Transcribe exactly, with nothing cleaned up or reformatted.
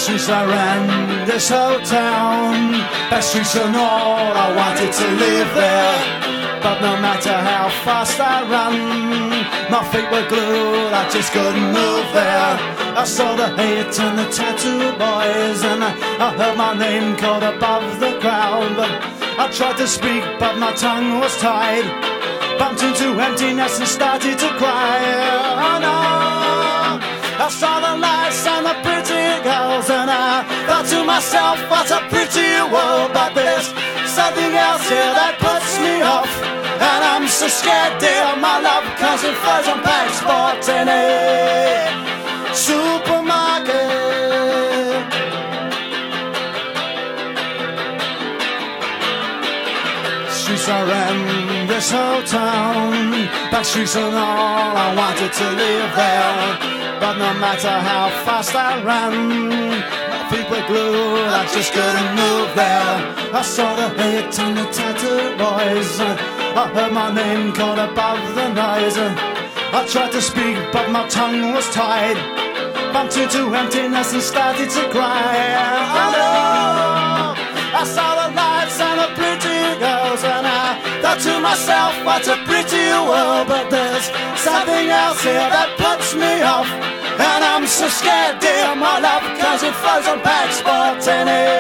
streets I ran, this whole town. Best streets and all, I wanted to live there. But no matter how fast I ran, my feet were glued, I just couldn't move there. I saw the hate and the tattoo boys, and I, I heard my name called above the crowd. But I tried to speak, but my tongue was tied. Bumped into emptiness and started to cry. Oh no, I saw the lights and the pretty girls, and I thought to myself, what a pretty world. But there's something else here that puts me off, and I'm so scared, dear, my love, cause it flows on passport in a supermarket. Streets I ran, this whole town. Back streets and all, I wanted to live there. But no matter how fast I ran, my feet were glued, I just couldn't move there. I saw the hate and the tattoo boys, I heard my name called above the noise. I tried to speak, but my tongue was tied. Bumped into emptiness and started to cry. Oh no, I saw the lights and the pretty girls, and I thought to myself, what a pretty world. But there's something else here that puts me off, and I'm so scared, dear, my love, cause it flows on passport in it.